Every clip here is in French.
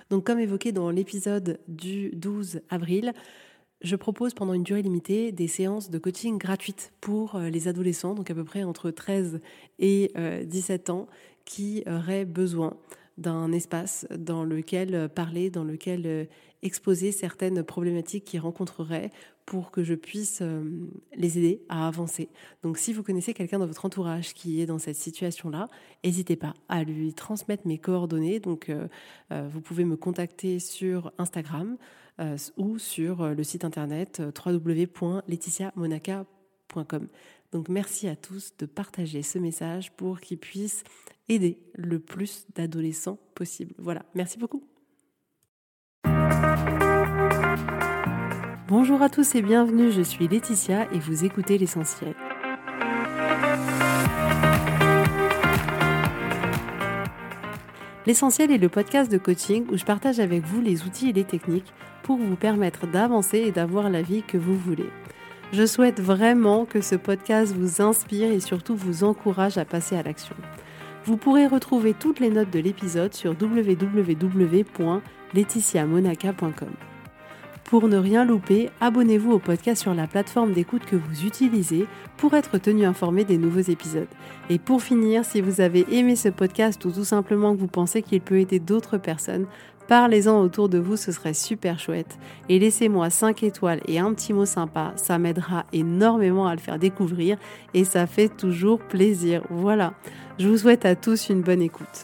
Donc comme évoqué dans l'épisode du 12 avril, je propose pendant une durée limitée des séances de coaching gratuites pour les adolescents, donc à peu près entre 13 et 17 ans, qui auraient besoin d'un espace dans lequel parler, dans lequel exposer certaines problématiques qu'ils rencontreraient pour que je puisse les aider à avancer. Donc si vous connaissez quelqu'un dans votre entourage qui est dans cette situation-là, n'hésitez pas à lui transmettre mes coordonnées. Donc vous pouvez me contacter sur Instagram ou sur le site internet www.laetitiamonaca.com. Donc merci à tous de partager ce message pour qu'il puisse aider le plus d'adolescents possible. Voilà, merci beaucoup. Bonjour à tous et bienvenue, je suis Laetitia et vous écoutez l'essentiel. L'essentiel est le podcast de coaching où je partage avec vous les outils et les techniques pour vous permettre d'avancer et d'avoir la vie que vous voulez. Je souhaite vraiment que ce podcast vous inspire et surtout vous encourage à passer à l'action. Vous pourrez retrouver toutes les notes de l'épisode sur www.laetitiamonaca.com. Pour ne rien louper, abonnez-vous au podcast sur la plateforme d'écoute que vous utilisez pour être tenu informé des nouveaux épisodes. Et pour finir, si vous avez aimé ce podcast ou tout simplement que vous pensez qu'il peut aider d'autres personnes, parlez-en autour de vous, ce serait super chouette. Et laissez-moi 5 étoiles et un petit mot sympa, ça m'aidera énormément à le faire découvrir et ça fait toujours plaisir. Voilà, je vous souhaite à tous une bonne écoute.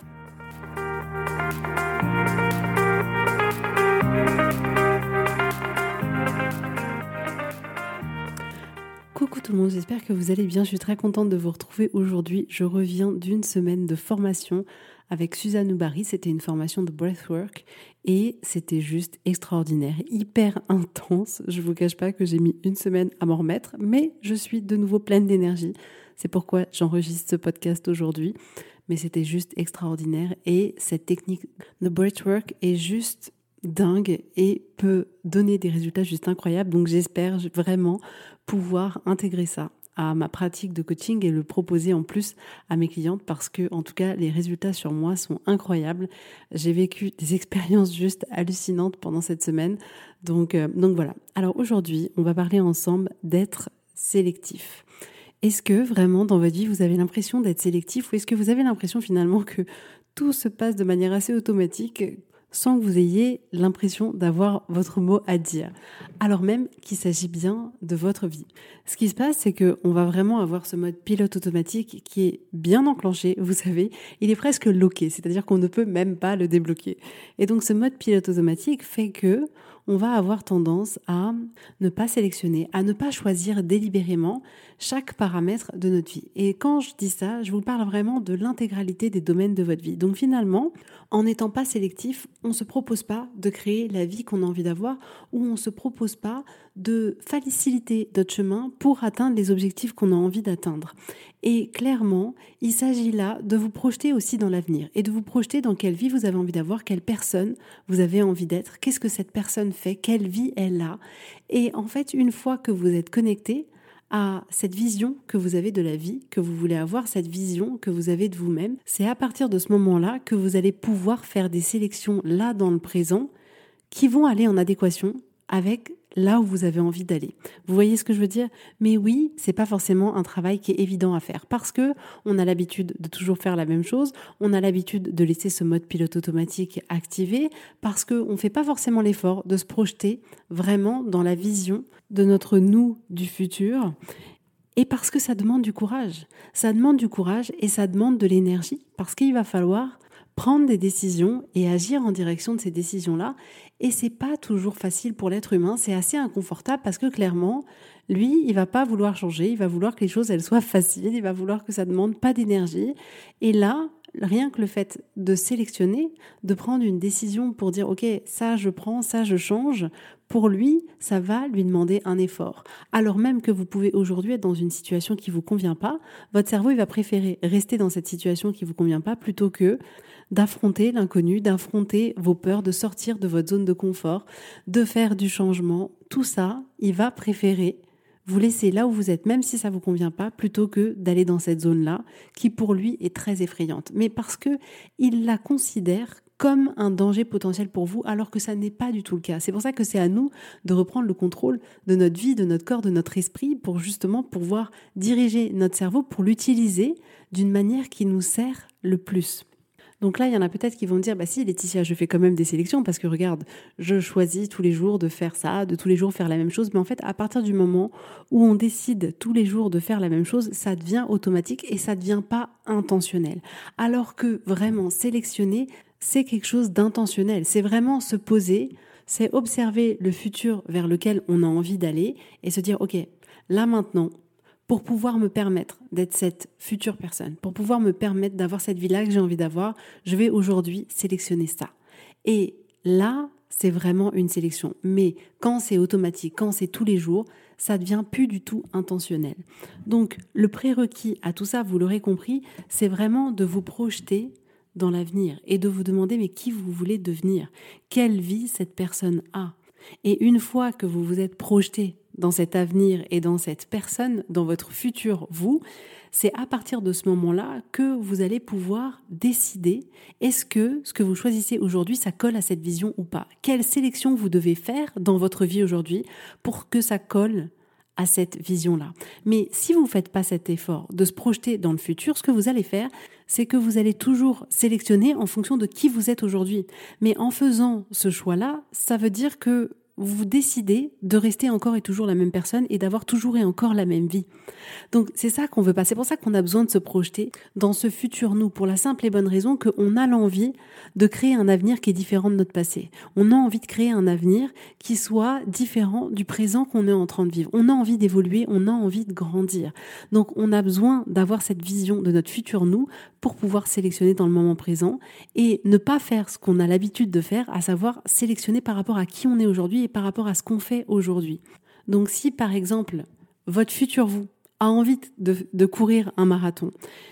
Coucou tout le monde, j'espère que vous allez bien. Je suis très contente de vous retrouver aujourd'hui. Je reviens d'une semaine de formation avec Suzanne Oubari. C'était une formation de breathwork et c'était juste extraordinaire, hyper intense. Je vous cache pas que j'ai mis une semaine à m'en remettre, mais je suis de nouveau pleine d'énergie. C'est pourquoi j'enregistre ce podcast aujourd'hui. Mais c'était juste extraordinaire et cette technique de breathwork est juste dingue et peut donner des résultats juste incroyables. Donc j'espère vraiment pouvoir intégrer ça à ma pratique de coaching et le proposer en plus à mes clientes parce que, en tout cas, les résultats sur moi sont incroyables. J'ai vécu des expériences juste hallucinantes pendant cette semaine. Donc voilà. Alors aujourd'hui, on va parler ensemble d'être sélectif. Est-ce que vraiment dans votre vie, vous avez l'impression d'être sélectif ou est-ce que vous avez l'impression finalement que tout se passe de manière assez automatique sans que vous ayez l'impression d'avoir votre mot à dire, alors même qu'il s'agit bien de votre vie. Ce qui se passe, c'est qu'on va vraiment avoir ce mode pilote automatique qui est bien enclenché, vous savez, il est presque locké, c'est-à-dire qu'on ne peut même pas le débloquer. Et donc ce mode pilote automatique fait que on va avoir tendance à ne pas sélectionner, à ne pas choisir délibérément chaque paramètre de notre vie. Et quand je dis ça, je vous parle vraiment de l'intégralité des domaines de votre vie. Donc finalement, en n'étant pas sélectif, on ne se propose pas de créer la vie qu'on a envie d'avoir ou on ne se propose pas de faciliter notre chemin pour atteindre les objectifs qu'on a envie d'atteindre. Et clairement, il s'agit là de vous projeter aussi dans l'avenir et de vous projeter dans quelle vie vous avez envie d'avoir, quelle personne vous avez envie d'être, qu'est-ce que cette personne fait, quelle vie elle a. Et en fait, une fois que vous êtes connecté à cette vision que vous avez de la vie, que vous voulez avoir, cette vision que vous avez de vous-même, c'est à partir de ce moment-là que vous allez pouvoir faire des sélections là dans le présent qui vont aller en adéquation avec là où vous avez envie d'aller. Vous voyez ce que je veux dire ? Mais oui, c'est pas forcément un travail qui est évident à faire parce que on a l'habitude de toujours faire la même chose, on a l'habitude de laisser ce mode pilote automatique activé parce que on fait pas forcément l'effort de se projeter vraiment dans la vision de notre nous du futur. Et parce que ça demande du courage. Ça demande du courage et ça demande de l'énergie parce qu'il va falloir prendre des décisions et agir en direction de ces décisions-là. Et c'est pas toujours facile pour l'être humain, c'est assez inconfortable parce que clairement, lui, il va pas vouloir changer, il va vouloir que les choses elles soient faciles, il va vouloir que ça demande pas d'énergie. Et là, rien que le fait de sélectionner, de prendre une décision pour dire ok, ça je prends, ça je change, pour lui, ça va lui demander un effort. Alors même que vous pouvez aujourd'hui être dans une situation qui vous convient pas, votre cerveau il va préférer rester dans cette situation qui vous convient pas plutôt que d'affronter l'inconnu, d'affronter vos peurs, de sortir de votre zone de confort, de faire du changement. Tout ça, il va préférer vous laisser là où vous êtes, même si ça vous convient pas, plutôt que d'aller dans cette zone-là, qui pour lui est très effrayante. Mais parce que il la considère comme un danger potentiel pour vous, alors que ça n'est pas du tout le cas. C'est pour ça que c'est à nous de reprendre le contrôle de notre vie, de notre corps, de notre esprit, pour justement pouvoir diriger notre cerveau, pour l'utiliser d'une manière qui nous sert le plus. Donc là, il y en a peut-être qui vont me dire, si Laetitia, je fais quand même des sélections parce que regarde, je choisis tous les jours de faire ça, de tous les jours faire la même chose. Mais en fait, à partir du moment où on décide tous les jours de faire la même chose, ça devient automatique et ça ne devient pas intentionnel. Alors que vraiment, sélectionner, c'est quelque chose d'intentionnel. C'est vraiment se poser, c'est observer le futur vers lequel on a envie d'aller et se dire, ok, là maintenant, pour pouvoir me permettre d'être cette future personne, pour pouvoir me permettre d'avoir cette vie-là que j'ai envie d'avoir, je vais aujourd'hui sélectionner ça. Et là, c'est vraiment une sélection. Mais quand c'est automatique, quand c'est tous les jours, ça devient plus du tout intentionnel. Donc, le prérequis à tout ça, vous l'aurez compris, c'est vraiment de vous projeter dans l'avenir et de vous demander mais qui vous voulez devenir, quelle vie cette personne a. Et une fois que vous vous êtes projeté dans cet avenir et dans cette personne, dans votre futur vous, c'est à partir de ce moment-là que vous allez pouvoir décider est-ce que ce que vous choisissez aujourd'hui, ça colle à cette vision ou pas. Quelle sélection vous devez faire dans votre vie aujourd'hui pour que ça colle à cette vision-là. Mais si vous ne faites pas cet effort de se projeter dans le futur, ce que vous allez faire, c'est que vous allez toujours sélectionner en fonction de qui vous êtes aujourd'hui. Mais en faisant ce choix-là, ça veut dire que vous décidez de rester encore et toujours la même personne et d'avoir toujours et encore la même vie. Donc c'est ça qu'on veut pas. C'est pour ça qu'on a besoin de se projeter dans ce futur nous, pour la simple et bonne raison qu'on a l'envie de créer un avenir qui est différent de notre passé. On a envie de créer un avenir qui soit différent du présent qu'on est en train de vivre. On a envie d'évoluer, on a envie de grandir. Donc on a besoin d'avoir cette vision de notre futur nous pour pouvoir sélectionner dans le moment présent et ne pas faire ce qu'on a l'habitude de faire, à savoir sélectionner par rapport à qui on est aujourd'hui et par rapport à ce qu'on fait aujourd'hui. Donc si par exemple votre futur vous a envie de courir un marathon,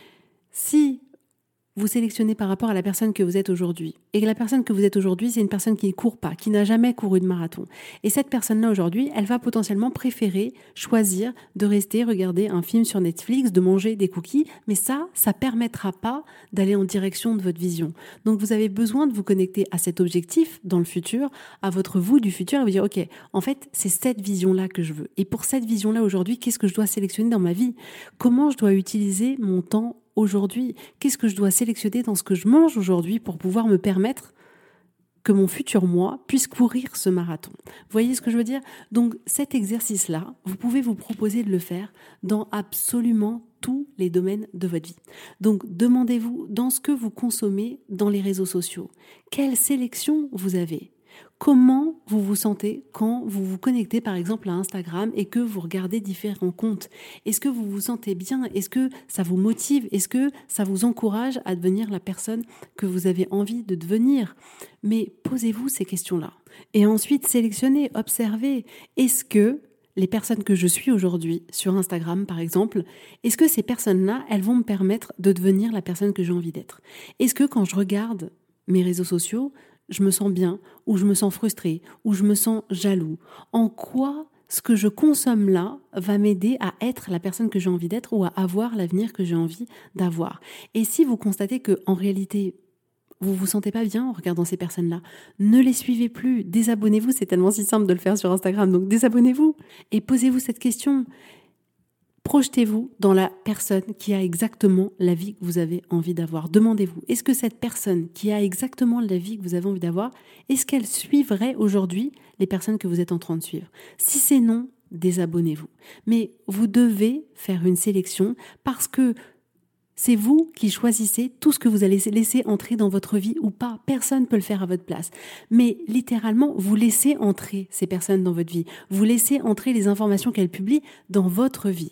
si vous sélectionnez par rapport à la personne que vous êtes aujourd'hui, et que la personne que vous êtes aujourd'hui, c'est une personne qui ne court pas, qui n'a jamais couru de marathon, et cette personne-là aujourd'hui, elle va potentiellement préférer choisir de rester regarder un film sur Netflix, de manger des cookies, mais ça permettra pas d'aller en direction de votre vision. Donc vous avez besoin de vous connecter à cet objectif dans le futur, à votre vous du futur, et vous dire, ok, en fait, c'est cette vision-là que je veux. Et pour cette vision-là aujourd'hui, qu'est-ce que je dois sélectionner dans ma vie? Comment je dois utiliser mon temps aujourd'hui? Qu'est-ce que je dois sélectionner dans ce que je mange aujourd'hui pour pouvoir me permettre que mon futur moi puisse courir ce marathon? Vous voyez ce que je veux dire? Donc cet exercice-là, vous pouvez vous proposer de le faire dans absolument tous les domaines de votre vie. Donc demandez-vous dans ce que vous consommez dans les réseaux sociaux, quelle sélection vous avez? Comment vous vous sentez quand vous vous connectez par exemple à Instagram et que vous regardez différents comptes? Est-ce que vous vous sentez bien? Est-ce que ça vous motive? Est-ce que ça vous encourage à devenir la personne que vous avez envie de devenir? Mais posez-vous ces questions-là. Et ensuite, sélectionnez, observez. Est-ce que les personnes que je suis aujourd'hui sur Instagram par exemple, est-ce que ces personnes-là, elles vont me permettre de devenir la personne que j'ai envie d'être? Est-ce que quand je regarde mes réseaux sociaux, je me sens bien, ou je me sens frustrée, ou je me sens jaloux? En quoi ce que je consomme là va m'aider à être la personne que j'ai envie d'être ou à avoir l'avenir que j'ai envie d'avoir? Et si vous constatez que en réalité, vous vous sentez pas bien en regardant ces personnes-là, ne les suivez plus, désabonnez-vous, c'est tellement si simple de le faire sur Instagram, donc désabonnez-vous et posez-vous cette question. Projetez-vous dans la personne qui a exactement la vie que vous avez envie d'avoir. Demandez-vous, est-ce que cette personne qui a exactement la vie que vous avez envie d'avoir, est-ce qu'elle suivrait aujourd'hui les personnes que vous êtes en train de suivre? Si c'est non, désabonnez-vous. Mais vous devez faire une sélection parce que c'est vous qui choisissez tout ce que vous allez laisser entrer dans votre vie ou pas. Personne ne peut le faire à votre place. Mais littéralement, vous laissez entrer ces personnes dans votre vie. Vous laissez entrer les informations qu'elles publient dans votre vie.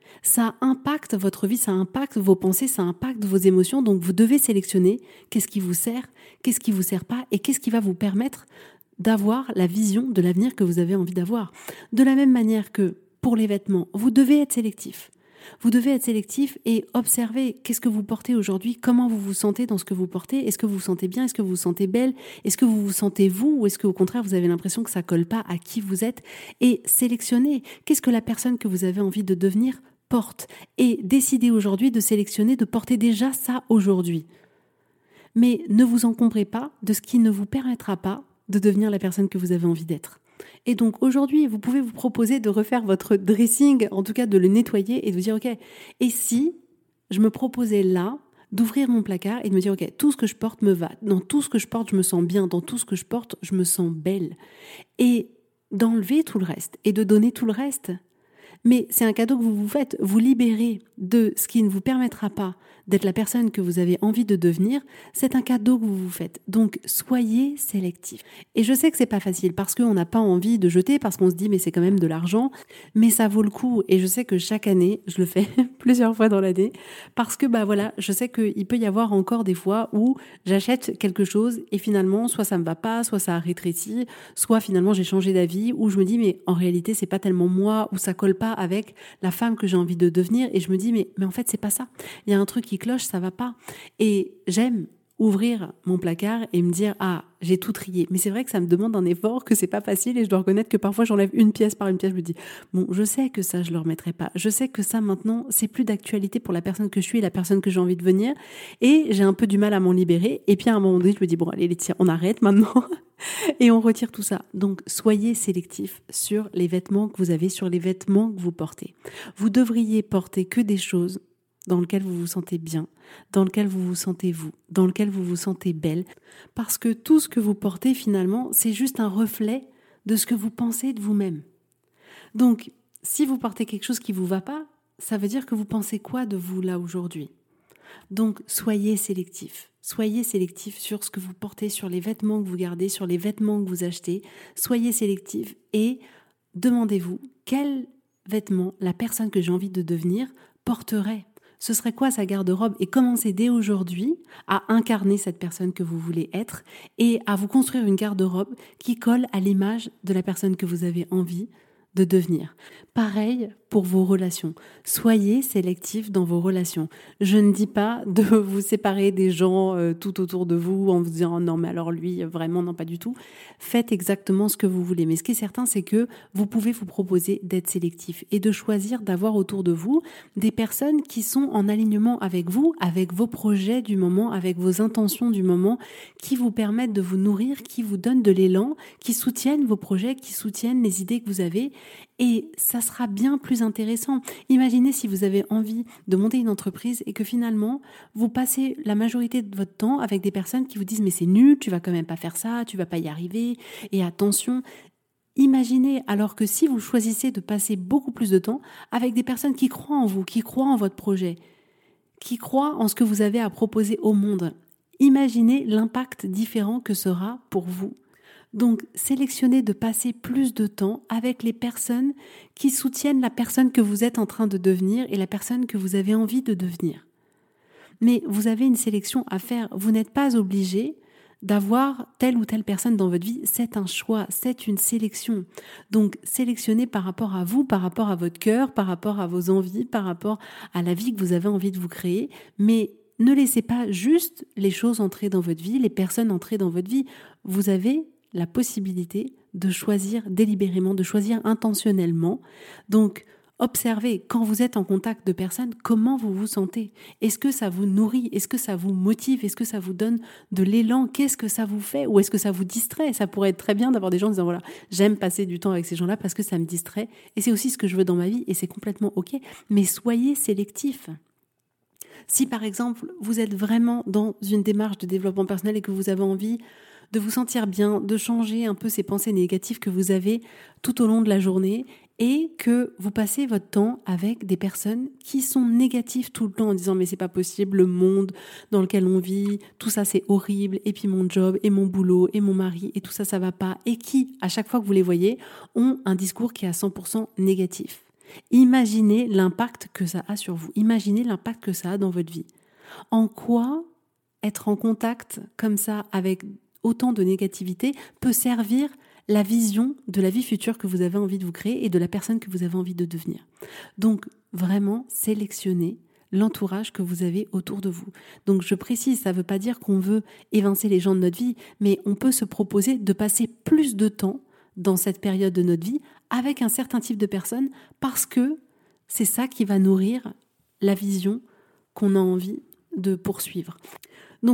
Ça impacte votre vie, ça impacte vos pensées, ça impacte vos émotions. Donc vous devez sélectionner qu'est-ce qui vous sert, qu'est-ce qui vous sert pas et qu'est-ce qui va vous permettre d'avoir la vision de l'avenir que vous avez envie d'avoir. De la même manière que pour les vêtements, vous devez être sélectif. Vous devez être sélectif et observer qu'est-ce que vous portez aujourd'hui, comment vous vous sentez dans ce que vous portez, est-ce que vous vous sentez bien, est-ce que vous vous sentez belle, est-ce que vous vous sentez vous ou est-ce qu'au contraire vous avez l'impression que ça colle pas à qui vous êtes, et sélectionnez qu'est-ce que la personne que vous avez envie de devenir porte et décidez aujourd'hui de sélectionner, de porter déjà ça aujourd'hui. mais ne vous encombrez pas de ce qui ne vous permettra pas de devenir la personne que vous avez envie d'être. Et donc aujourd'hui, vous pouvez vous proposer de refaire votre dressing, en tout cas de le nettoyer et de vous dire, ok, et si je me proposais là d'ouvrir mon placard et de me dire, ok, tout ce que je porte me va, dans tout ce que je porte, je me sens bien, dans tout ce que je porte, je me sens belle. Et d'enlever tout le reste et de donner tout le reste. Mais c'est un cadeau que vous vous faites, vous libérez de ce qui ne vous permettra pas d'être la personne que vous avez envie de devenir, c'est un cadeau que vous vous faites. Donc, soyez sélectif. Et je sais que c'est pas facile parce qu'on n'a pas envie de jeter, parce qu'on se dit mais c'est quand même de l'argent, mais ça vaut le coup. Et je sais que chaque année, je le fais plusieurs fois dans l'année, parce que voilà, je sais qu'il peut y avoir encore des fois où j'achète quelque chose et finalement, soit ça me va pas, soit ça a rétréci, soit finalement j'ai changé d'avis, ou je me dis mais en réalité c'est pas tellement moi, ou ça colle pas avec la femme que j'ai envie de devenir, et je me dis mais en fait c'est pas ça. Il y a un truc qui cloche, ça va pas. Et j'aime ouvrir mon placard et me dire ah, j'ai tout trié. Mais c'est vrai que ça me demande un effort, que c'est pas facile, et je dois reconnaître que parfois j'enlève une pièce par une pièce, je me dis bon, je sais que ça je le remettrai pas. Je sais que ça maintenant, c'est plus d'actualité pour la personne que je suis et la personne que j'ai envie de devenir, et j'ai un peu du mal à m'en libérer. Et puis à un moment donné, je me dis bon, allez Laetitia, on arrête maintenant. Et on retire tout ça. Donc, soyez sélectif sur les vêtements que vous avez, sur les vêtements que vous portez. Vous devriez porter que des choses dans lesquelles vous vous sentez bien, dans lesquelles vous vous sentez vous, dans lesquelles vous vous sentez belle. Parce que tout ce que vous portez, finalement, c'est juste un reflet de ce que vous pensez de vous-même. Donc, si vous portez quelque chose qui ne vous va pas, ça veut dire que vous pensez quoi de vous là aujourd'hui ? Donc, soyez sélectif. Soyez sélectif sur ce que vous portez, sur les vêtements que vous gardez, sur les vêtements que vous achetez. Soyez sélectif et demandez-vous quel vêtement la personne que j'ai envie de devenir porterait. Ce serait quoi sa garde-robe? Et commencez dès aujourd'hui à incarner cette personne que vous voulez être et à vous construire une garde-robe qui colle à l'image de la personne que vous avez envie de devenir. Pareil pour vos relations. Soyez sélectif dans vos relations. Je ne dis pas de vous séparer des gens tout autour de vous en vous disant non mais alors lui vraiment non, pas du tout. Faites exactement ce que vous voulez. Mais ce qui est certain, c'est que vous pouvez vous proposer d'être sélectif et de choisir d'avoir autour de vous des personnes qui sont en alignement avec vous, avec vos projets du moment, avec vos intentions du moment, qui vous permettent de vous nourrir, qui vous donnent de l'élan, qui soutiennent vos projets, qui soutiennent les idées que vous avez. Et ça sera bien plus intéressant. Imaginez si vous avez envie de monter une entreprise et que finalement, vous passez la majorité de votre temps avec des personnes qui vous disent « mais c'est nul, tu vas quand même pas faire ça, tu vas pas y arriver, et attention ». Imaginez alors que si vous choisissez de passer beaucoup plus de temps avec des personnes qui croient en vous, qui croient en votre projet, qui croient en ce que vous avez à proposer au monde, imaginez l'impact différent que sera pour vous. Donc, sélectionnez de passer plus de temps avec les personnes qui soutiennent la personne que vous êtes en train de devenir et la personne que vous avez envie de devenir. Mais vous avez une sélection à faire. Vous n'êtes pas obligé d'avoir telle ou telle personne dans votre vie. C'est un choix, c'est une sélection. Donc, sélectionnez par rapport à vous, par rapport à votre cœur, par rapport à vos envies, par rapport à la vie que vous avez envie de vous créer. Mais ne laissez pas juste les choses entrer dans votre vie, les personnes entrer dans votre vie. Vous avez la possibilité de choisir délibérément, de choisir intentionnellement. Donc, observez quand vous êtes en contact de personnes, comment vous vous sentez. Est-ce que ça vous nourrit? Est-ce que ça vous motive? Est-ce que ça vous donne de l'élan? Qu'est-ce que ça vous fait? Ou est-ce que ça vous distrait? Ça pourrait être très bien d'avoir des gens en disant voilà, j'aime passer du temps avec ces gens-là parce que ça me distrait et c'est aussi ce que je veux dans ma vie et c'est complètement ok. Mais soyez sélectifs. Si par exemple, vous êtes vraiment dans une démarche de développement personnel et que vous avez envie de vous sentir bien, de changer un peu ces pensées négatives que vous avez tout au long de la journée et que vous passez votre temps avec des personnes qui sont négatives tout le temps en disant mais c'est pas possible, le monde dans lequel on vit, tout ça c'est horrible, et puis mon job et mon boulot et mon mari et tout ça ça va pas, et qui à chaque fois que vous les voyez ont un discours qui est à 100% négatif. Imaginez l'impact que ça a sur vous, imaginez l'impact que ça a dans votre vie. En quoi être en contact comme ça avec autant de négativité peut servir la vision de la vie future que vous avez envie de vous créer et de la personne que vous avez envie de devenir. Donc, vraiment, sélectionnez l'entourage que vous avez autour de vous. Donc, je précise, ça ne veut pas dire qu'on veut évincer les gens de notre vie, mais on peut se proposer de passer plus de temps dans cette période de notre vie avec un certain type de personnes parce que c'est ça qui va nourrir la vision qu'on a envie de poursuivre. Donc,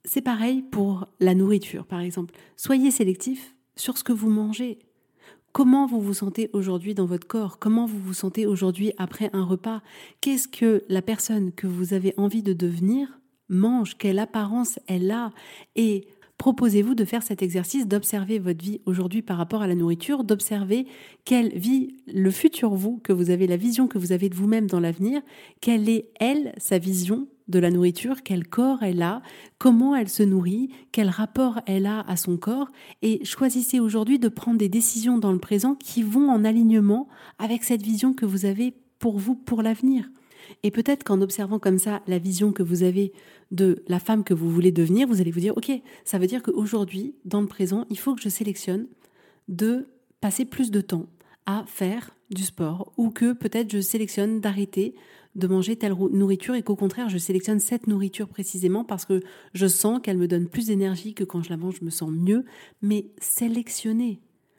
C'est pareil pour la nourriture, par exemple. Soyez sélectif sur ce que vous mangez. Comment vous vous sentez aujourd'hui dans votre corps? Comment vous vous sentez aujourd'hui après un repas? Qu'est-ce que la personne que vous avez envie de devenir mange? Quelle apparence elle a? Et proposez-vous de faire cet exercice, d'observer votre vie aujourd'hui par rapport à la nourriture, d'observer quelle vie, le futur vous, que vous avez, la vision que vous avez de vous-même dans l'avenir, quelle est, elle, sa vision de la nourriture, quel corps elle a, comment elle se nourrit, quel rapport elle a à son corps, et choisissez aujourd'hui de prendre des décisions dans le présent qui vont en alignement avec cette vision que vous avez pour vous, pour l'avenir. Et peut-être qu'en observant comme ça la vision que vous avez de la femme que vous voulez devenir, vous allez vous dire, ok, ça veut dire qu'aujourd'hui, dans le présent, il faut que je sélectionne de passer plus de temps à faire du sport, ou que peut-être je sélectionne d'arrêter de manger telle nourriture et qu'au contraire, je sélectionne cette nourriture précisément parce que je sens qu'elle me donne plus d'énergie, que quand je la mange, je me sens mieux. Mais sélectionnez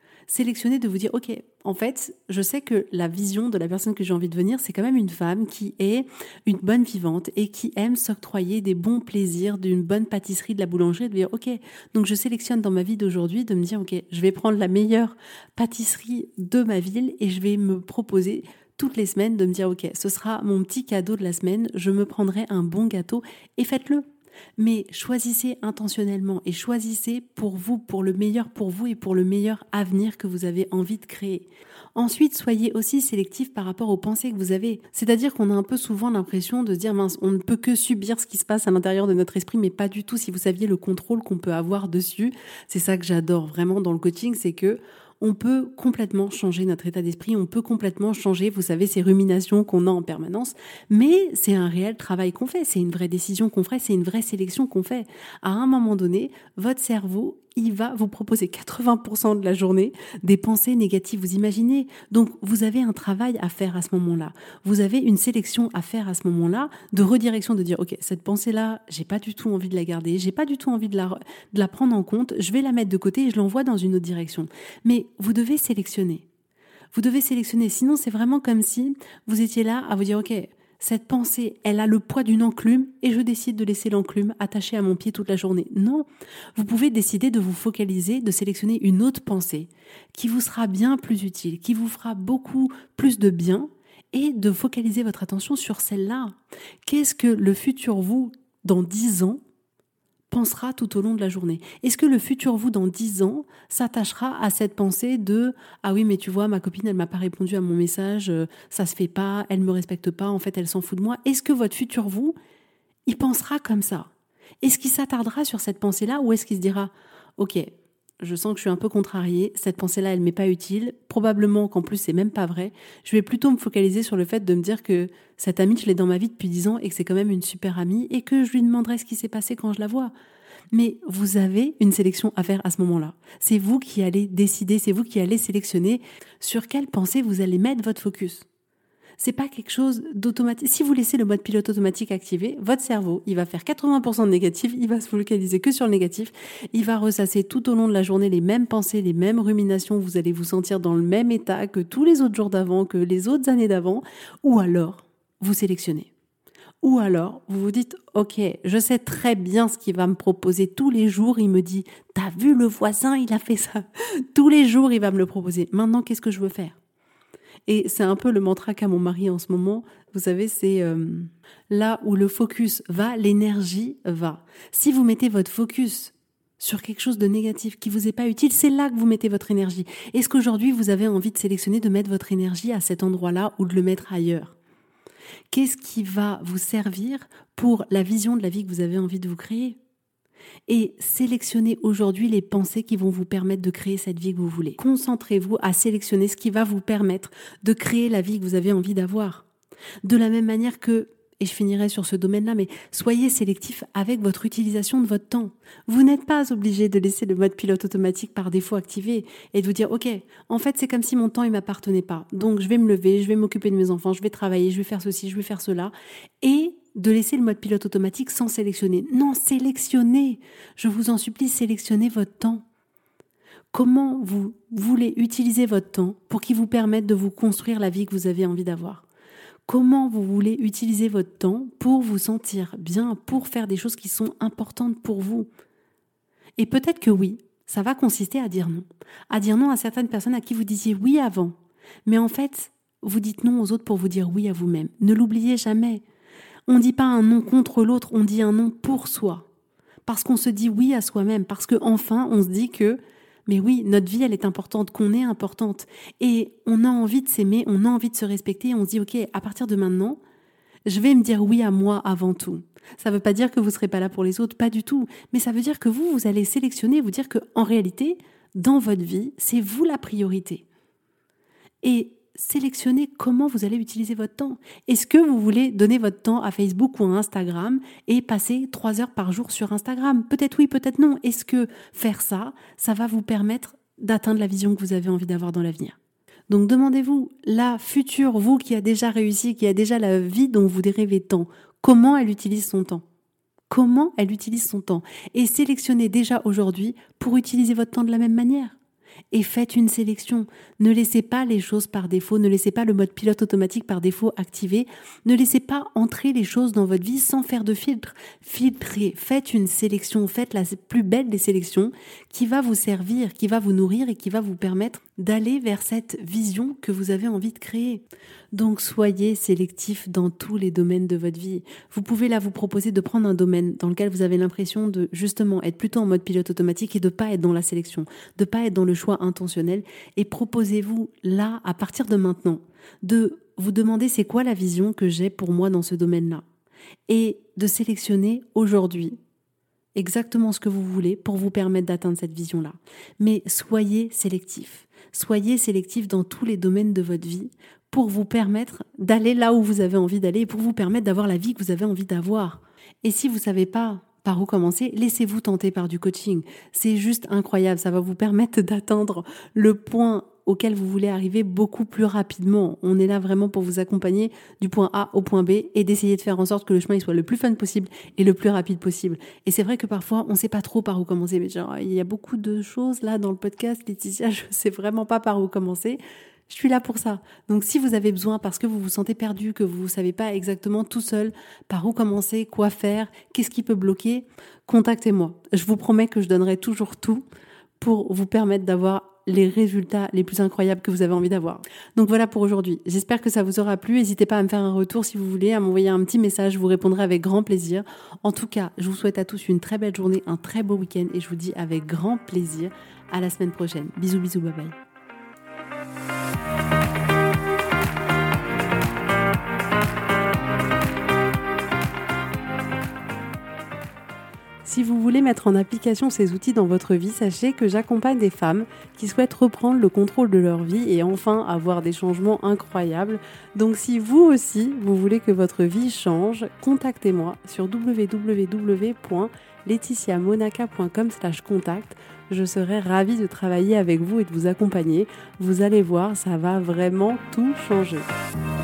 de vous dire, ok, en fait, je sais que la vision de la personne que j'ai envie de devenir, c'est quand même une femme qui est une bonne vivante et qui aime s'octroyer des bons plaisirs, d'une bonne pâtisserie, de la boulangerie, de dire, ok, donc je sélectionne dans ma vie d'aujourd'hui de me dire, ok, je vais prendre la meilleure pâtisserie de ma ville et je vais me proposer toutes les semaines de me dire, ok, ce sera mon petit cadeau de la semaine, je me prendrai un bon gâteau et faites-le. Mais choisissez intentionnellement et choisissez pour vous, pour le meilleur pour vous et pour le meilleur avenir que vous avez envie de créer. Ensuite, soyez aussi sélectif par rapport aux pensées que vous avez. C'est-à-dire qu'on a un peu souvent l'impression de se dire, mince, on ne peut que subir ce qui se passe à l'intérieur de notre esprit, mais pas du tout. Si vous saviez le contrôle qu'on peut avoir dessus, c'est ça que j'adore vraiment dans le coaching, c'est que on peut complètement changer notre état d'esprit, on peut complètement changer, vous savez, ces ruminations qu'on a en permanence, mais c'est un réel travail qu'on fait, c'est une vraie décision qu'on fait, c'est une vraie sélection qu'on fait. À un moment donné, votre cerveau, il va vous proposer 80% de la journée des pensées négatives, vous imaginez? Donc, vous avez un travail à faire à ce moment-là. Vous avez une sélection à faire à ce moment-là, de redirection, de dire, ok, cette pensée-là, j'ai pas du tout envie de la garder, j'ai pas du tout envie de la prendre en compte, je vais la mettre de côté et je l'envoie dans une autre direction. Mais vous devez sélectionner. Vous devez sélectionner, sinon c'est vraiment comme si vous étiez là à vous dire, ok, cette pensée, elle a le poids d'une enclume et je décide de laisser l'enclume attachée à mon pied toute la journée. Non, vous pouvez décider de vous focaliser, de sélectionner une autre pensée qui vous sera bien plus utile, qui vous fera beaucoup plus de bien et de focaliser votre attention sur celle-là. Qu'est-ce que le futur vous, dans 10 ans, pensera tout au long de la journée? Est-ce que le futur vous dans 10 ans s'attachera à cette pensée de « Ah oui, mais tu vois, ma copine, elle m'a pas répondu à mon message, ça se fait pas, elle me respecte pas, en fait, elle s'en fout de moi ». Est-ce que votre futur vous, il pensera comme ça? Est-ce qu'il s'attardera sur cette pensée-là ou est-ce qu'il se dira « Ok, je sens que je suis un peu contrariée, cette pensée-là, elle m'est pas utile, probablement qu'en plus, c'est même pas vrai. Je vais plutôt me focaliser sur le fait de me dire que cette amie, je l'ai dans ma vie depuis 10 ans et que c'est quand même une super amie et que je lui demanderai ce qui s'est passé quand je la vois. » Mais vous avez une sélection à faire à ce moment-là. C'est vous qui allez décider, c'est vous qui allez sélectionner sur quelle pensée vous allez mettre votre focus. C'est pas quelque chose d'automatique. Si vous laissez le mode pilote automatique activé, votre cerveau, il va faire 80% de négatif, il va se focaliser que sur le négatif, il va ressasser tout au long de la journée les mêmes pensées, les mêmes ruminations, vous allez vous sentir dans le même état que tous les autres jours d'avant, que les autres années d'avant, ou alors, vous sélectionnez. Ou alors, vous vous dites, ok, je sais très bien ce qu'il va me proposer tous les jours. Il me dit, t'as vu le voisin, il a fait ça. Tous les jours, il va me le proposer. Maintenant, qu'est-ce que je veux faire? Et c'est un peu le mantra qu'a mon mari en ce moment. Vous savez, c'est là où le focus va, l'énergie va. Si vous mettez votre focus sur quelque chose de négatif qui vous est pas utile, c'est là que vous mettez votre énergie. Est-ce qu'aujourd'hui, vous avez envie de sélectionner de mettre votre énergie à cet endroit-là ou de le mettre ailleurs? Qu'est-ce qui va vous servir pour la vision de la vie que vous avez envie de vous créer? Et sélectionnez aujourd'hui les pensées qui vont vous permettre de créer cette vie que vous voulez. Concentrez-vous à sélectionner ce qui va vous permettre de créer la vie que vous avez envie d'avoir. De la même manière que, et je finirai sur ce domaine-là, mais soyez sélectif avec votre utilisation de votre temps. Vous n'êtes pas obligé de laisser le mode pilote automatique par défaut activé et de vous dire, ok, en fait c'est comme si mon temps il m'appartenait pas. Donc je vais me lever, je vais m'occuper de mes enfants, je vais travailler, je vais faire ceci, je vais faire cela. Et de laisser le mode pilote automatique sans sélectionner. Non, sélectionnez. Je vous en supplie, sélectionnez votre temps. Comment vous voulez utiliser votre temps pour qu'il vous permette de vous construire la vie que vous avez envie d'avoir? Comment vous voulez utiliser votre temps pour vous sentir bien, pour faire des choses qui sont importantes pour vous? Et peut-être que oui, ça va consister à dire non. À dire non à certaines personnes à qui vous disiez oui avant. Mais en fait, vous dites non aux autres pour vous dire oui à vous-même. Ne l'oubliez jamais. On ne dit pas un non contre l'autre, on dit un non pour soi. Parce qu'on se dit oui à soi-même, parce qu'enfin on se dit que, mais oui, notre vie elle est importante, qu'on est importante. Et on a envie de s'aimer, on a envie de se respecter, et on se dit ok, à partir de maintenant, je vais me dire oui à moi avant tout. Ça ne veut pas dire que vous ne serez pas là pour les autres, pas du tout. Mais ça veut dire que vous allez sélectionner, vous dire qu'en réalité, dans votre vie, c'est vous la priorité. Et sélectionnez comment vous allez utiliser votre temps. Est-ce que vous voulez donner votre temps à Facebook ou à Instagram et passer 3 heures par jour sur Instagram? Peut-être oui, peut-être non. Est-ce que faire ça, ça va vous permettre d'atteindre la vision que vous avez envie d'avoir dans l'avenir? Donc demandez-vous, la future, vous qui a déjà réussi, qui a déjà la vie dont vous rêvez tant, comment elle utilise son temps? Comment elle utilise son temps? Et sélectionnez déjà aujourd'hui pour utiliser votre temps de la même manière. Et faites une sélection. Ne laissez pas les choses par défaut, ne laissez pas le mode pilote automatique par défaut activé, ne laissez pas entrer les choses dans votre vie sans faire de filtre. Filtrez, faites une sélection, faites la plus belle des sélections qui va vous servir, qui va vous nourrir et qui va vous permettre d'aller vers cette vision que vous avez envie de créer. Donc soyez sélectif dans tous les domaines de votre vie. Vous pouvez là vous proposer de prendre un domaine dans lequel vous avez l'impression de justement être plutôt en mode pilote automatique et de pas être dans la sélection, de pas être dans le choix intentionnel, et proposez-vous là, à partir de maintenant, de vous demander c'est quoi la vision que j'ai pour moi dans ce domaine-là, et de sélectionner aujourd'hui exactement ce que vous voulez pour vous permettre d'atteindre cette vision-là. Mais soyez sélectif. Soyez sélectif dans tous les domaines de votre vie pour vous permettre d'aller là où vous avez envie d'aller et pour vous permettre d'avoir la vie que vous avez envie d'avoir. Et si vous ne savez pas par où commencer, laissez-vous tenter par du coaching. C'est juste incroyable. Ça va vous permettre d'atteindre le point auquel vous voulez arriver beaucoup plus rapidement. On est là vraiment pour vous accompagner du point A au point B et d'essayer de faire en sorte que le chemin il soit le plus fun possible et le plus rapide possible. Et c'est vrai que parfois, on ne sait pas trop par où commencer. Mais genre, il y a beaucoup de choses là dans le podcast, Laetitia, je ne sais vraiment pas par où commencer. Je suis là pour ça. Donc si vous avez besoin, parce que vous vous sentez perdu, que vous ne savez pas exactement tout seul par où commencer, quoi faire, qu'est-ce qui peut bloquer, contactez-moi. Je vous promets que je donnerai toujours tout pour vous permettre d'avoir les résultats les plus incroyables que vous avez envie d'avoir. Donc voilà pour aujourd'hui. J'espère que ça vous aura plu. N'hésitez pas à me faire un retour si vous voulez, à m'envoyer un petit message. Je vous répondrai avec grand plaisir. En tout cas, je vous souhaite à tous une très belle journée, un très beau week-end et je vous dis avec grand plaisir à la semaine prochaine. Bisous, bisous, bye bye. Si vous voulez mettre en application ces outils dans votre vie, sachez que j'accompagne des femmes qui souhaitent reprendre le contrôle de leur vie et enfin avoir des changements incroyables. Donc si vous aussi, vous voulez que votre vie change, contactez-moi sur www.laetitiamonaca.com/contact. Je serai ravie de travailler avec vous et de vous accompagner. Vous allez voir, ça va vraiment tout changer.